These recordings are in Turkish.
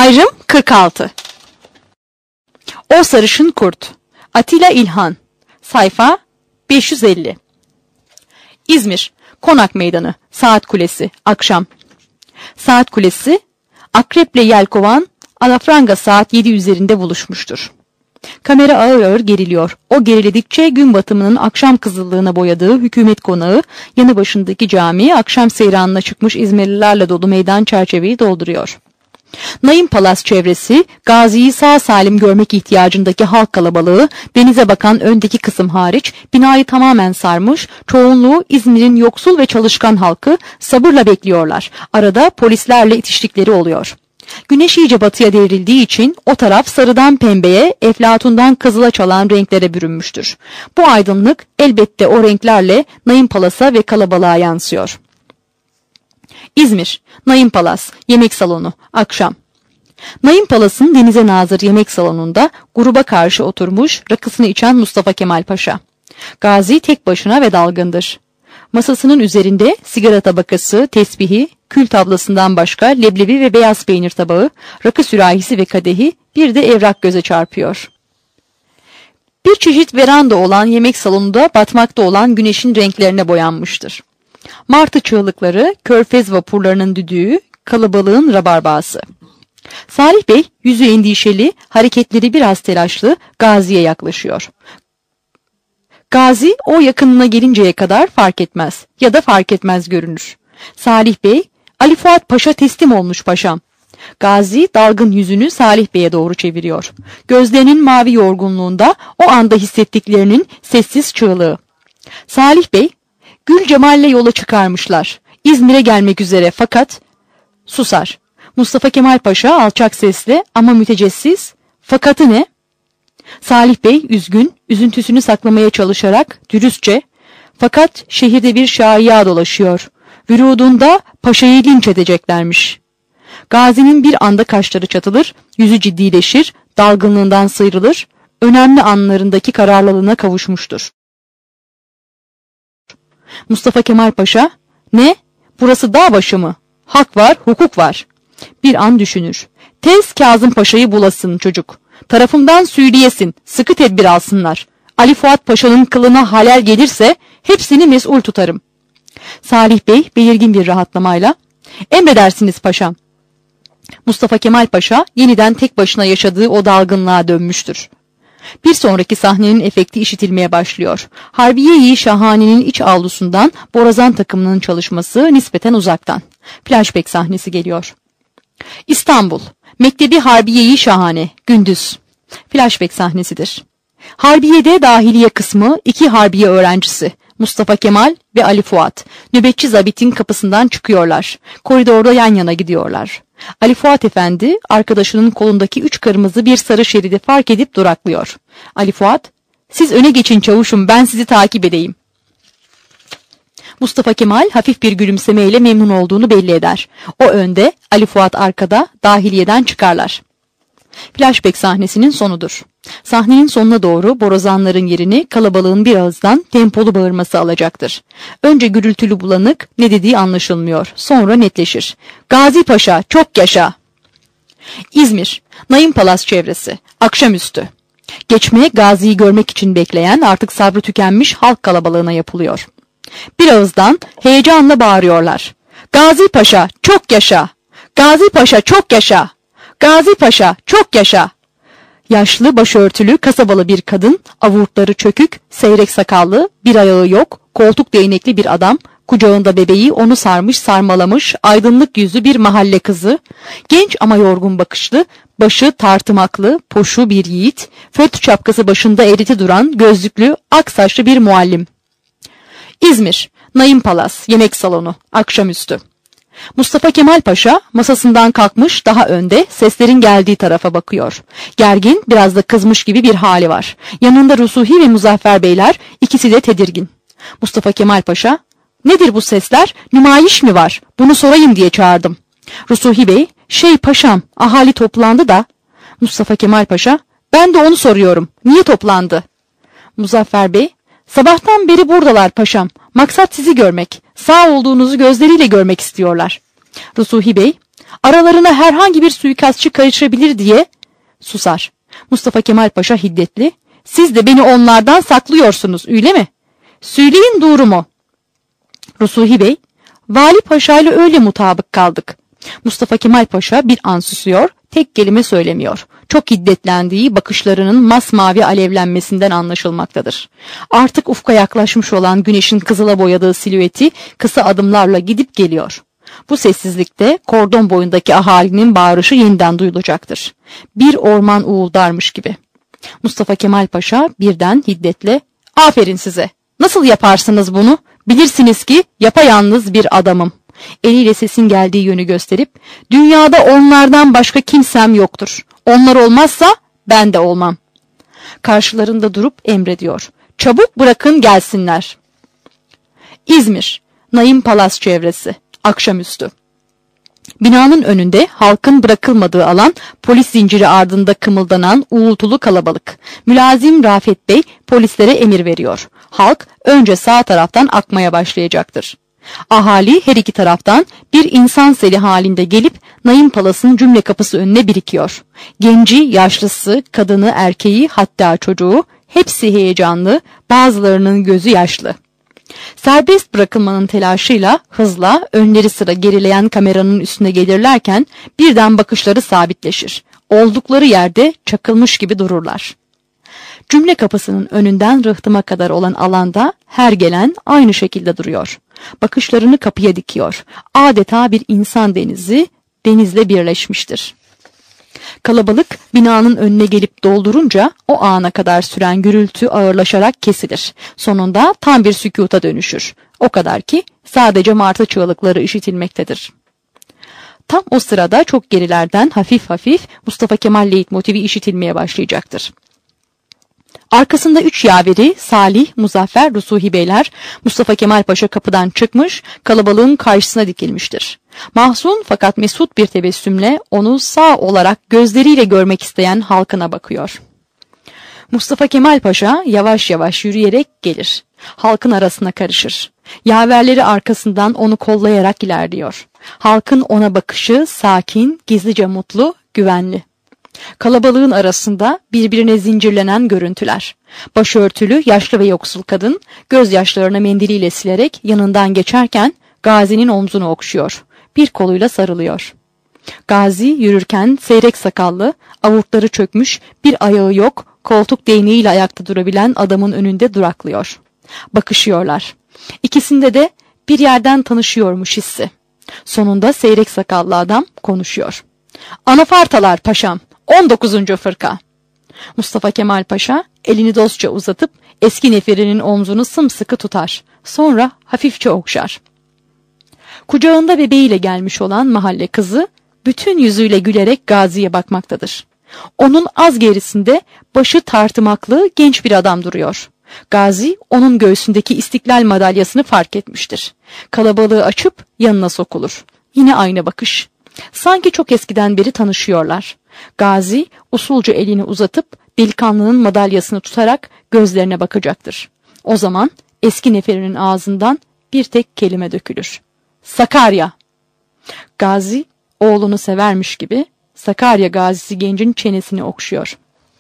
Ayrım 46. O Sarışın Kurt. Atilla İlhan. Sayfa 550. İzmir, Konak Meydanı, Saat Kulesi, akşam. Saat Kulesi, akreple yelkovan, alafranga saat 7 üzerinde buluşmuştur. Kamera ağır ağır geriliyor. O geriledikçe gün batımının akşam kızıllığına boyadığı hükümet konağı, yanı başındaki cami, akşam seyranına çıkmış İzmirlilerle dolu meydan çerçeveyi dolduruyor. Naim Palas çevresi, Gazi'yi sağ salim görmek ihtiyacındaki halk kalabalığı, denize bakan öndeki kısım hariç, binayı tamamen sarmış, çoğunluğu İzmir'in yoksul ve çalışkan halkı sabırla bekliyorlar. Arada polislerle itiştikleri oluyor. Güneş iyice batıya devrildiği için o taraf sarıdan pembeye, eflatundan kızıla çalan renklere bürünmüştür. Bu aydınlık elbette o renklerle Naim Palas'a ve kalabalığa yansıyor. İzmir, Naim Palas, yemek salonu, akşam. Naim Palas'ın denize nazır yemek salonunda gruba karşı oturmuş rakısını içen Mustafa Kemal Paşa. Gazi tek başına ve dalgındır. Masasının üzerinde sigara tabakası, tesbihi, kül tablasından başka leblebi ve beyaz peynir tabağı, rakı sürahisi ve kadehi, bir de evrak göze çarpıyor. Bir çeşit veranda olan yemek salonunda batmakta olan güneşin renklerine boyanmıştır. Martı çığlıkları, körfez vapurlarının düdüğü, kalabalığın rabarbası. Salih Bey yüzü endişeli, hareketleri biraz telaşlı Gazi'ye yaklaşıyor. Gazi o yakınına gelinceye kadar fark etmez ya da fark etmez görünür. Salih Bey, Ali Fuat Paşa teslim olmuş paşam. Gazi dalgın yüzünü Salih Bey'e doğru çeviriyor. Gözlerinin mavi yorgunluğunda o anda hissettiklerinin sessiz çığlığı. Salih Bey, Gül Cemal'le yola çıkarmışlar. İzmir'e gelmek üzere fakat... Susar. Mustafa Kemal Paşa alçak sesle ama mütecessiz. Fakatı ne? Salih Bey üzgün, üzüntüsünü saklamaya çalışarak dürüstçe, fakat şehirde bir şaiya dolaşıyor. Vürudunda paşayı linç edeceklermiş. Gazi'nin bir anda kaşları çatılır, yüzü ciddileşir, dalgınlığından sıyrılır, önemli anlarındaki kararlılığına kavuşmuştur. Mustafa Kemal Paşa, ne? Burası dağ başı mı? Hak var, hukuk var. Bir an düşünür. Tez Kazım Paşa'yı bulasın çocuk. Tarafımdan söyleyesin, sıkı tedbir alsınlar. Ali Fuat Paşa'nın kılına halel gelirse hepsini mesul tutarım. Salih Bey belirgin bir rahatlamayla, emredersiniz paşam. Mustafa Kemal Paşa yeniden tek başına yaşadığı o dalgınlığa dönmüştür. Bir sonraki sahnenin efekti işitilmeye başlıyor. Harbiye-i Şahane'nin iç avlusundan borazan takımının çalışması nispeten uzaktan. Flashback sahnesi geliyor. İstanbul, Mektebi Harbiye-i Şahane, gündüz. Flashback sahnesidir. Harbiye'de dahiliye kısmı 2 harbiye öğrencisi, Mustafa Kemal ve Ali Fuat, nöbetçi zabitin kapısından çıkıyorlar. Koridorda yan yana gidiyorlar. Ali Fuat Efendi, arkadaşının kolundaki 3 kırmızı bir sarı şeridi fark edip duraklıyor. Ali Fuat, siz öne geçin çavuşum, ben sizi takip edeyim. Mustafa Kemal hafif bir gülümsemeyle memnun olduğunu belli eder. O önde, Ali Fuat arkada, dahiliyeden çıkarlar. Flashback sahnesinin sonudur. Sahnenin sonuna doğru borazanların yerini kalabalığın bir ağızdan tempolu bağırması alacaktır. Önce gürültülü bulanık, ne dediği anlaşılmıyor. Sonra netleşir. Gazi Paşa, çok yaşa! İzmir, Naim Palas çevresi, akşamüstü. Geçmeye Gazi'yi görmek için bekleyen, artık sabrı tükenmiş halk kalabalığına yapılıyor. Bir ağızdan heyecanla bağırıyorlar. Gazi Paşa, çok yaşa! Gazi Paşa, çok yaşa! Gazi Paşa, çok yaşa! Yaşlı, başörtülü, kasabalı bir kadın, avurtları çökük, seyrek sakallı, bir ayağı yok, koltuk değnekli bir adam, kucağında bebeği onu sarmış sarmalamış, aydınlık yüzlü bir mahalle kızı, genç ama yorgun bakışlı, başı tartımaklı, poşu bir yiğit, föt şapkası başında eriti duran, gözlüklü, ak saçlı bir muallim. İzmir, Naim Palas, yemek salonu, akşamüstü. Mustafa Kemal Paşa masasından kalkmış daha önde, seslerin geldiği tarafa bakıyor. Gergin, biraz da kızmış gibi bir hali var. Yanında Rusuhi ve Muzaffer Beyler, ikisi de tedirgin. Mustafa Kemal Paşa, nedir bu sesler? Nümayiş mi var? Bunu sorayım diye çağırdım. Rusuhi Bey, paşam, ahali toplandı da. Mustafa Kemal Paşa, ben de onu soruyorum. Niye toplandı? Muzaffer Bey, sabahtan beri buradalar paşam. Maksat sizi görmek. Sağ olduğunuzu gözleriyle görmek istiyorlar. Rusuhi Bey, Aralarına herhangi bir suikastçı karışabilir diye susar. Mustafa Kemal Paşa hiddetli, siz de beni onlardan saklıyorsunuz öyle mi? Söyleyin durumu. Rusuhi Bey, Vali Paşa ile öyle mutabık kaldık. Mustafa Kemal Paşa bir an susuyor, tek kelime söylemiyor. Çok hiddetlendiği bakışlarının masmavi alevlenmesinden anlaşılmaktadır. Artık ufka yaklaşmış olan güneşin kızıla boyadığı silüeti kısa adımlarla gidip geliyor. Bu sessizlikte kordon boyundaki ahalinin bağırışı yeniden duyulacaktır. Bir orman uğuldarmış gibi. Mustafa Kemal Paşa birden hiddetle, aferin size, nasıl yaparsınız bunu? Bilirsiniz ki yapayalnız bir adamım. Eliyle sesin geldiği yönü gösterip, dünyada onlardan başka kimsem yoktur. Onlar olmazsa ben de olmam. Karşılarında durup emrediyor. Çabuk bırakın gelsinler. İzmir, Naim Palas çevresi, akşamüstü. Binanın önünde halkın bırakılmadığı alan, polis zinciri ardında kımıldanan uğultulu kalabalık. Mülazim Rafet Bey polislere emir veriyor. Halk önce sağ taraftan akmaya başlayacaktır. Ahali her iki taraftan bir insan seli halinde gelip Naim Palas'ın cümle kapısı önüne birikiyor. Genci, yaşlısı, kadını, erkeği, hatta çocuğu hepsi heyecanlı, bazılarının gözü yaşlı. Serbest bırakılmanın telaşıyla hızla önleri sıra gerileyen kameranın üstüne gelirlerken birden bakışları sabitleşir. Oldukları yerde çakılmış gibi dururlar. Cümle kapısının önünden rıhtıma kadar olan alanda her gelen aynı şekilde duruyor. Bakışlarını kapıya dikiyor. Adeta bir insan denizi denizle birleşmiştir. Kalabalık binanın önüne gelip doldurunca o ana kadar süren gürültü ağırlaşarak kesilir. Sonunda tam bir sükuta dönüşür. O kadar ki sadece martı çığlıkları işitilmektedir. Tam o sırada çok gerilerden hafif hafif Mustafa Kemal leitmotivi işitilmeye başlayacaktır. Arkasında 3 yaveri Salih, Muzaffer, Rusuhi Beyler Mustafa Kemal Paşa kapıdan çıkmış, kalabalığın karşısına dikilmiştir. Mahzun fakat mesut bir tebessümle onu sağ olarak gözleriyle görmek isteyen halkına bakıyor. Mustafa Kemal Paşa yavaş yavaş yürüyerek gelir. Halkın arasına karışır. Yaverleri arkasından onu kollayarak ilerliyor. Halkın ona bakışı sakin, gizlice mutlu, güvenli. Kalabalığın arasında birbirine zincirlenen görüntüler. Başörtülü, yaşlı ve yoksul kadın gözyaşlarını mendiliyle silerek yanından geçerken Gazi'nin omzunu okşuyor. Bir koluyla sarılıyor. Gazi yürürken seyrek sakallı, avurtları çökmüş, bir ayağı yok, koltuk değneğiyle ayakta durabilen adamın önünde duraklıyor. Bakışıyorlar. İkisinde de bir yerden tanışıyormuş hissi. Sonunda seyrek sakallı adam konuşuyor. Anafartalar paşam, 19. fırka. Mustafa Kemal Paşa elini dostça uzatıp eski neferinin omzunu sımsıkı tutar. Sonra hafifçe okşar. Kucağında bebeğiyle gelmiş olan mahalle kızı bütün yüzüyle gülerek Gazi'ye bakmaktadır. Onun az gerisinde başı tartımaklı genç bir adam duruyor. Gazi onun göğsündeki İstiklal madalyasını fark etmiştir. Kalabalığı açıp yanına sokulur. Yine aynı bakış. Sanki çok eskiden beri tanışıyorlar. Gazi usulca elini uzatıp delikanlının madalyasını tutarak gözlerine bakacaktır. O zaman eski neferinin ağzından bir tek kelime dökülür. Sakarya. Gazi oğlunu severmiş gibi Sakarya gazisi gencin çenesini okşuyor.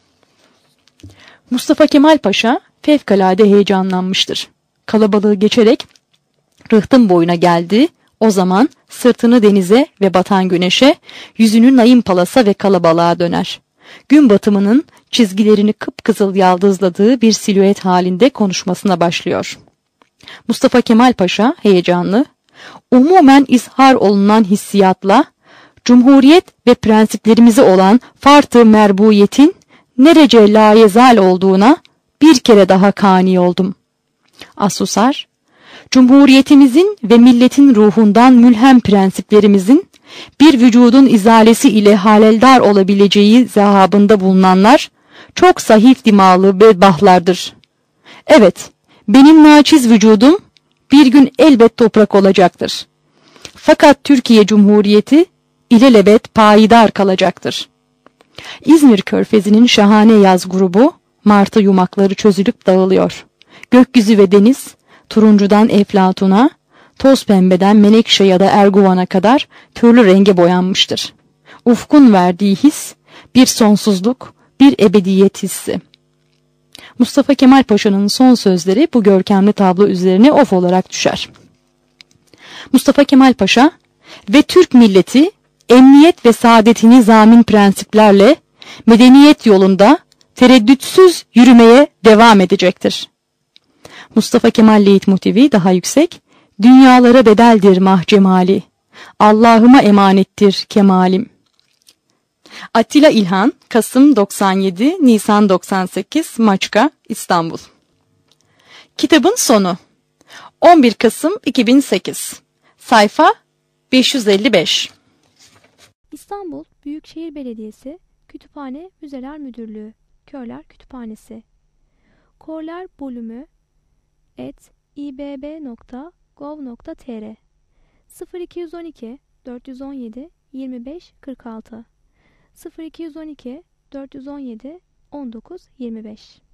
Mustafa Kemal Paşa fevkalade heyecanlanmıştır. Kalabalığı geçerek rıhtım boyuna geldi. O zaman sırtını denize ve batan güneşe, yüzünü Naim Palas'a ve kalabalığa döner. Gün batımının çizgilerini kıpkızıl yaldızladığı bir silüet halinde konuşmasına başlıyor. Mustafa Kemal Paşa heyecanlı, umumen izhar olunan hissiyatla, Cumhuriyet ve prensiplerimizi olan fart-ı merbuyetin nerece layezal olduğuna bir kere daha kani oldum. Az susar, Cumhuriyetimizin ve milletin ruhundan mülhem prensiplerimizin bir vücudun izalesi ile haleldar olabileceği zahabında bulunanlar çok sahif dimalı bedbahtlardır. Evet, benim naçiz vücudum bir gün elbet toprak olacaktır. Fakat Türkiye Cumhuriyeti ilelebet payidar kalacaktır. İzmir Körfezi'nin şahane yaz grubu, martı yumakları çözülüp dağılıyor. Gökyüzü ve deniz, turuncudan eflatuna, toz pembeden menekşe ya da erguvana kadar türlü renge boyanmıştır. Ufkun verdiği his, bir sonsuzluk, bir ebediyet hissi. Mustafa Kemal Paşa'nın son sözleri bu görkemli tablo üzerine of olarak düşer. Mustafa Kemal Paşa ve Türk milleti emniyet ve saadetini zamin prensiplerle medeniyet yolunda tereddütsüz yürümeye devam edecektir. Mustafa Kemal Leitmotifi daha yüksek, dünyalara bedeldir mahcemali, Allah'ıma emanettir kemalim. Attila İlhan, Kasım 97, Nisan 98, Maçka, İstanbul. Kitabın sonu 11 Kasım 2008. Sayfa 555. İstanbul Büyükşehir Belediyesi Kütüphane Müzeler Müdürlüğü Körler Kütüphanesi Korler Bölümü ibb.gov.tr 0212 417 25 46 0212 417 19 25